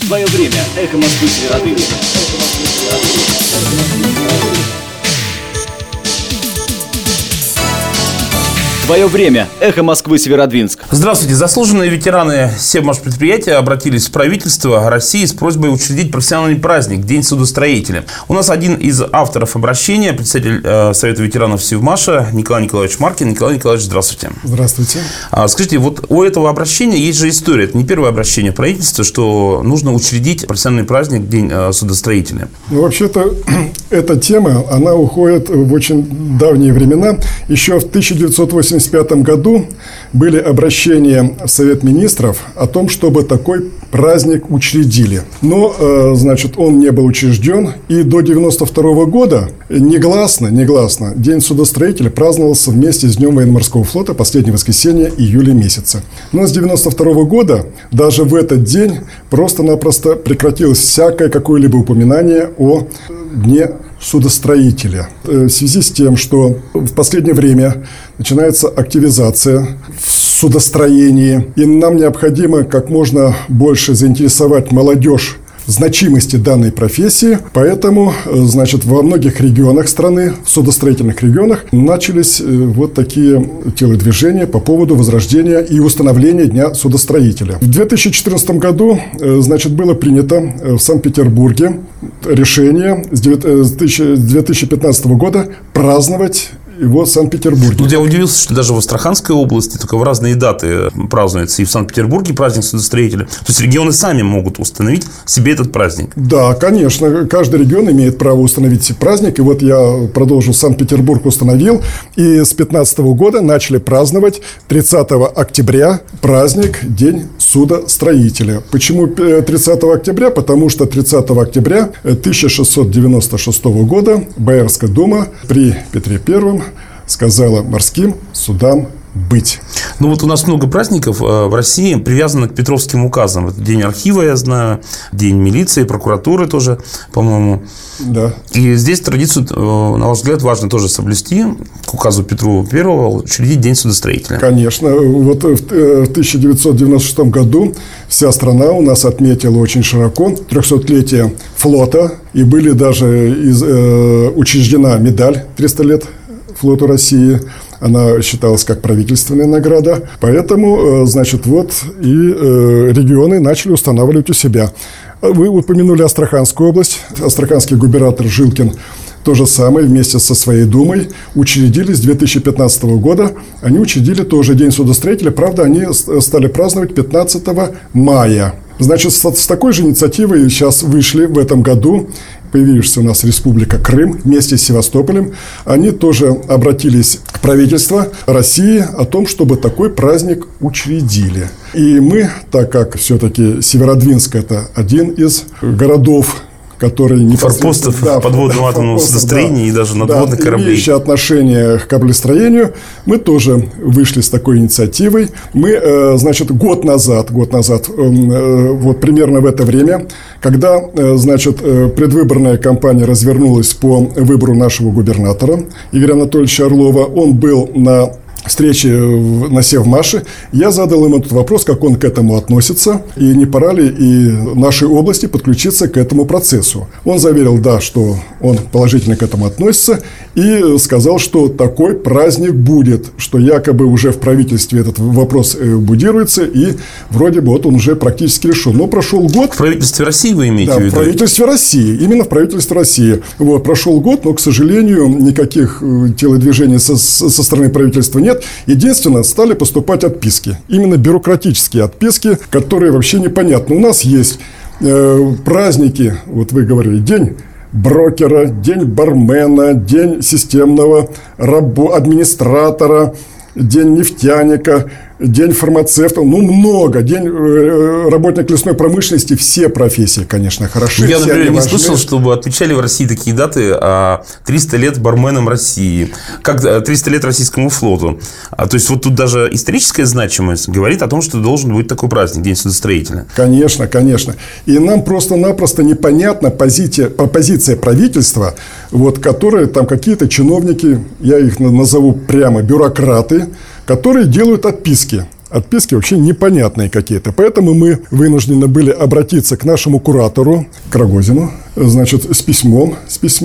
Твое время. Эхо Москвы, Северодвинск. Твое время. Эхо Москвы, Северодвинск. Здравствуйте. Заслуженные ветераны севмашпредприятия обратились в правительство России с просьбой учредить профессиональный праздник – День судостроителя. У нас один из авторов обращения, председатель Совета ветеранов Севмаша Николай Николаевич Маркин. Николай Николаевич, здравствуйте. Здравствуйте. Скажите, вот у этого обращения есть же история. Это не первое обращение в правительство, что нужно учредить профессиональный праздник – День судостроителя. Ну, вообще-то, эта тема, она уходит в очень давние времена. Еще в 1985 году были обращения в Совет Министров о том, чтобы такой праздник учредили. Но, значит, он не был учрежден. И до 1992 года негласно День судостроителя праздновался вместе с Днем военно-морского флота последнее воскресенье июля месяца. Но с 1992 года даже в этот день просто-напросто прекратилось всякое какое-либо упоминание о Дне судостроителя. В связи с тем, что в последнее время начинается активизация в судостроении, и нам необходимо как можно больше заинтересовать молодежь значимости данной профессии, поэтому, значит, во многих регионах страны, в судостроительных регионах, начались вот такие телодвижения по поводу возрождения и установления Дня судостроителя. В 2014 году, значит, было принято в Санкт-Петербурге решение с 2015 года праздновать его в Санкт-Петербурге. Тут я удивился, что даже в Астраханской области только в разные даты празднуется. И в Санкт-Петербурге праздник судостроителя. То есть регионы сами могут установить себе этот праздник. Да, конечно. Каждый регион имеет право установить себе праздник. И вот я продолжу. Санкт-Петербург установил. И с 2015 года начали праздновать 30 октября праздник День судостроителя. Почему 30 октября? Потому что 30 октября 1696 года Боярская дума при Петре I сказала морским судам быть. Ну вот у нас много праздников в России привязано к Петровским указам. Это День архива, я знаю, День милиции, прокуратуры тоже, по-моему. Да. И здесь традицию, на ваш взгляд, важно тоже соблюсти, к указу Петру I учредить День судостроителя. Конечно. Вот в 1996 году вся страна у нас отметила очень широко 300-летие флота. И были даже учреждена медаль 300 лет флоту России. Она считалась как правительственная награда. Поэтому, значит, вот и регионы начали устанавливать у себя. Вы упомянули Астраханскую область. Астраханский губернатор Жилкин то же самое вместе со своей думой учредили с 2015 года. Они учредили тоже День судостроителя. Правда, они стали праздновать 15 мая. Значит, с такой же инициативой сейчас вышли в этом году. Появившаяся у нас Республика Крым вместе с Севастополем. Они тоже обратились в правительство России о том, чтобы такой праздник учредили. И мы, так как все-таки Северодвинск – это один из городов, который форпостов подводного атомного судостроения и даже надводных кораблей, имеющий отношение к кораблестроению, мы тоже вышли с такой инициативой. Мы, значит, год назад, вот примерно в это время, когда, значит, предвыборная кампания развернулась по выбору нашего губернатора Игоря Анатольевича Орлова, он был на встречи на Севмаше, я задал ему этот вопрос, как он к этому относится, и не пора ли и нашей области подключиться к этому процессу. Он заверил, да, что он положительно к этому относится, и сказал, что такой праздник будет, что якобы уже в правительстве этот вопрос будируется, и вроде бы вот он уже практически решен. Но прошел год. В правительстве России вы имеете в виду? Да, в правительстве России, именно в правительстве России. Вот, прошел год, но, к сожалению, никаких телодвижений со стороны правительства нет. Единственное, стали поступать отписки. Именно бюрократические отписки, которые вообще непонятны. У нас есть праздники, вот вы говорили, День брокера, День бармена, День системного администратора, День нефтяника, День фармацевта, много. День работник лесной промышленности. Все профессии, конечно, хороши. Я, например, не слышал, чтобы отмечали в России такие даты: 300 лет барменам России, как 300 лет российскому флоту. То есть, вот тут даже историческая значимость говорит о том, что должен быть такой праздник, День судостроителя. Конечно, конечно. И нам просто-напросто непонятна позиция правительства, вот, которые там какие-то чиновники, я их назову прямо бюрократы, которые делают отписки. Отписки вообще непонятные какие-то. Поэтому мы вынуждены были обратиться к нашему куратору, к Рогозину, значит, с письмом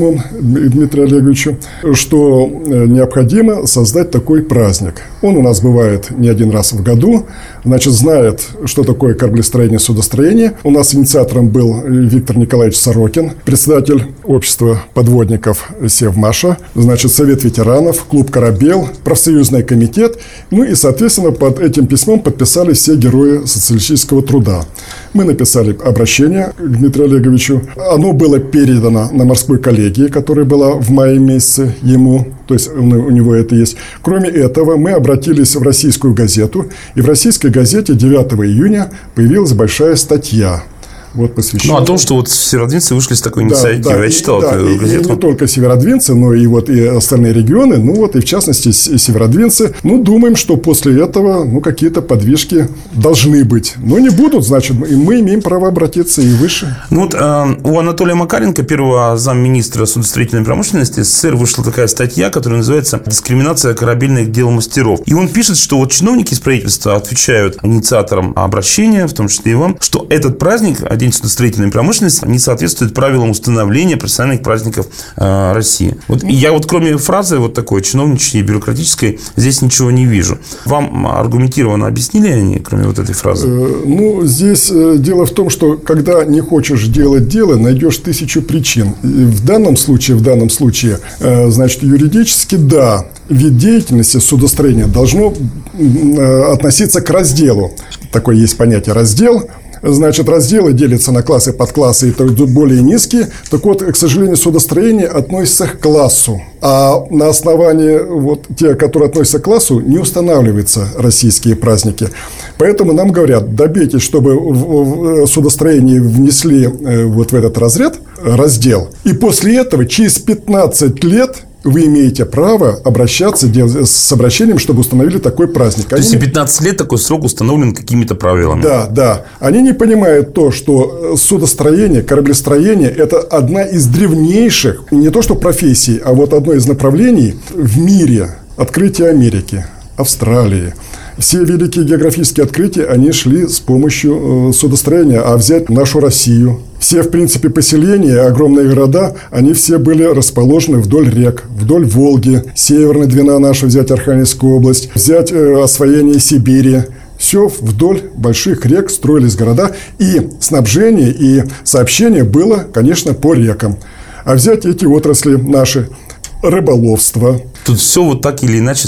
Дмитрию Олеговичу, что необходимо создать такой праздник. Он у нас бывает не один раз в году, значит, знает, что такое кораблестроение, судостроение. У нас инициатором был Виктор Николаевич Сорокин, председатель общества подводников Севмаша, значит, Совет ветеранов, клуб «Корабел», профсоюзный комитет. Ну и, соответственно, под этим письмом подписали все герои социалистического труда. Мы написали обращение к Дмитрию Олеговичу. Оно было передано на морской коллегии, которая была в мае месяце ему. То есть у него это есть. Кроме этого, мы обратились в российскую газету. И в российской газете 9 июня появилась большая статья. Вот посвященная. Ну, о том, что вот северодвинцы вышли с такой инициативой. Я читал эту газету. И не только северодвинцы, но и вот и остальные регионы. Ну, вот и в частности северодвинцы. Ну, думаем, что после этого, ну, какие-то подвижки должны быть. Но не будут, значит, и мы имеем право обратиться и выше. Ну, вот у Анатолия Макаренко, первого замминистра судостроительной промышленности СССР, вышла такая статья, которая называется «Дискриминация корабельных дел мастеров». И он пишет, что вот чиновники из правительства отвечают инициаторам обращения, в том числе и вам, что этот праздник, День судостроительной промышленности, не соответствует правилам установления профессиональных праздников России. Вот я вот кроме фразы вот такой чиновничьей, бюрократической, здесь ничего не вижу. Вам аргументированно объяснили они, кроме вот этой фразы? Ну, здесь дело в том, что когда не хочешь делать дело, найдешь 1000 причин. В данном случае, значит, юридически, да, вид деятельности судостроения должно относиться к разделу. Такое есть понятие «раздел». Значит, разделы делятся на классы, подклассы, и более низкие. Так вот, к сожалению, судостроение относится к классу. А на основании вот те, которые относятся к классу, не устанавливаются российские праздники. Поэтому нам говорят, добейтесь, чтобы в судостроение внесли вот в этот раздел. И после этого, через 15 лет, вы имеете право обращаться с обращением, чтобы установили такой праздник. То есть, 15 лет такой срок установлен какими-то правилами. Да. Они не понимают то, что судостроение, кораблестроение – это одна из древнейших, не то что профессий, а вот одно из направлений в мире. Открытие Америки, Австралии. Все великие географические открытия, они шли с помощью судостроения. А взять нашу Россию. Все, в принципе, поселения, огромные города, они все были расположены вдоль рек, вдоль Волги. Северная Двина наша, взять Архангельскую область, взять освоение Сибири. Все вдоль больших рек строились города. И снабжение, и сообщение было, конечно, по рекам. А взять эти отрасли наши. Рыболовство. Тут все вот так или иначе